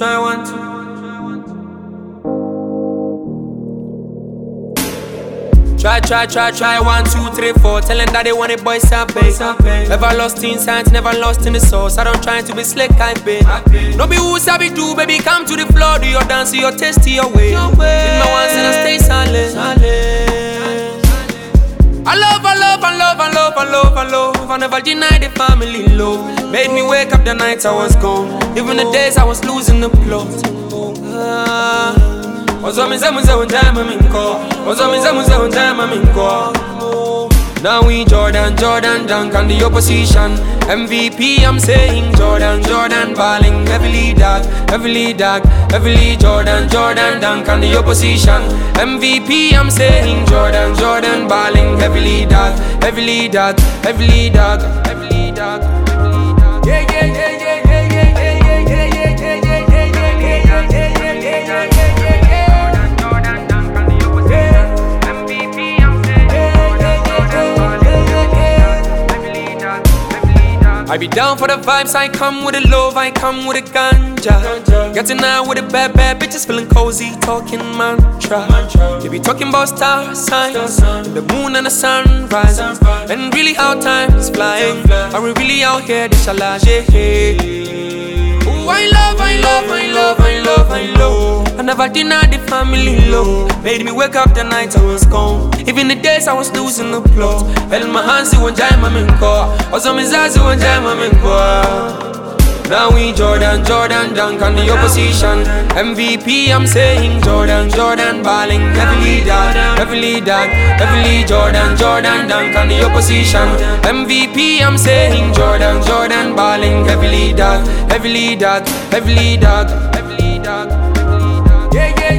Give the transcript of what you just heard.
try 1, 2. Try 1, 2, 3, 4. Tell them that they want it, boys, I pay. Never lost in science, never lost in the source. I don't try to be slick, I pay. No be who sabi do, baby, come to the floor. Do your dance, do your taste, your way. With my ones and I stay silent. I love. I never deny the family love. Made me wake up the nights I was gone, even the days I was losing the plot. Now we Jordan dunk on the opposition. MVP, I'm saying Jordan balling heavily dark. Jordan dunk on the opposition. MVP, I'm saying Jordan balling heavily dark. I be down for the vibes, I come with the love, I come with the ganja. Getting out with the bad bitches, feeling cozy, talking mantra. They be talking about star signs, and the moon and the sunrise, and really how time is flying. Are we really out here, this shalash? I love. I never denied the family love. Made me wake up the nights I was gone, even the days I was losing the plot. Held my hands, you won't jam my minko. Also, my eyes, you won't jam my minko. Now we Jordan dunk on the opposition. MVP, I'm saying Jordan balling heavily dark. Jordan dunk on the opposition. MVP, I'm saying Jordan balling heavily dark. Yeah.